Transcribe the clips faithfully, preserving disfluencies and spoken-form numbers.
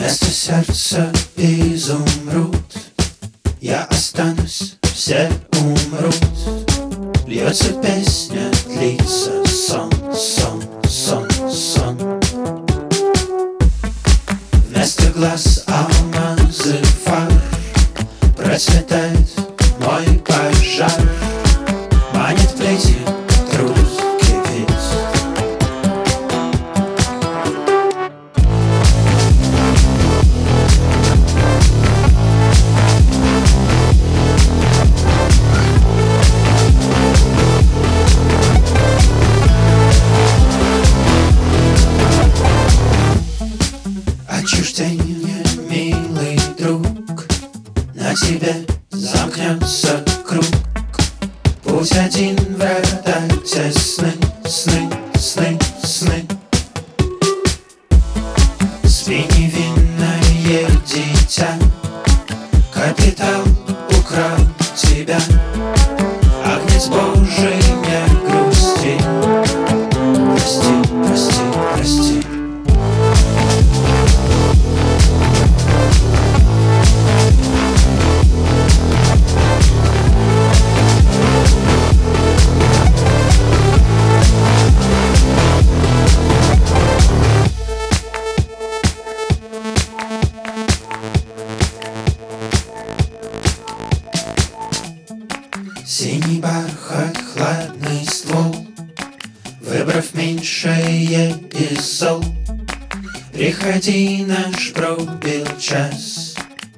Вместо сердца изумруд, я останусь, все умрут. Льется песня, длится сон, сон, сон, сон. Вместо глаз алмазы фар, процветает мой пожар. Манит плети, труд кипит. Отчуждение, милый друг, на тебе замкнется круг. Путь один, врата тесны, сны, сны, сны. Спи, невинное дитя, капитал украл тебя. Агнец Божий, не грусти, прости, прости, прости. Синий бархат, хладный ствол, выбрав меньшее из зол. Приходи, наш пробил час.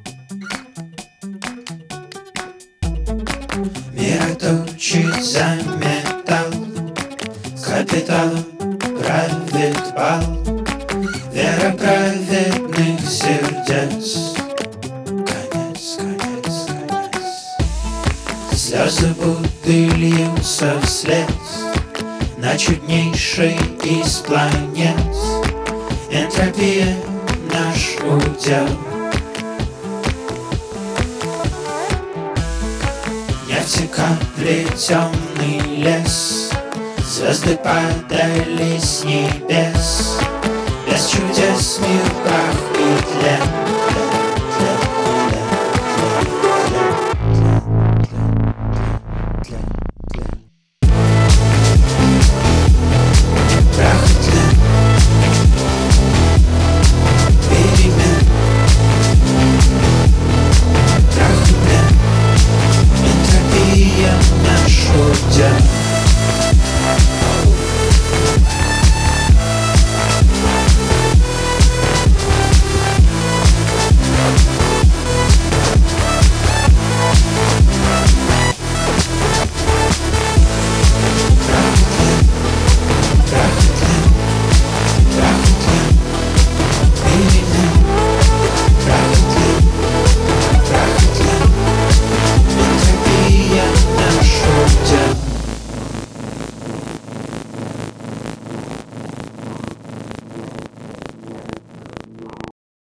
Мироточит за металл, капиталом правит бал. Вера праведных сердец. Конец, конец, конец. Слезы будто льются вслед на чуднейшей из планет. Энтропия наш удел. Нефти капли, темный лес, звезды падали с небес. Без чудес мир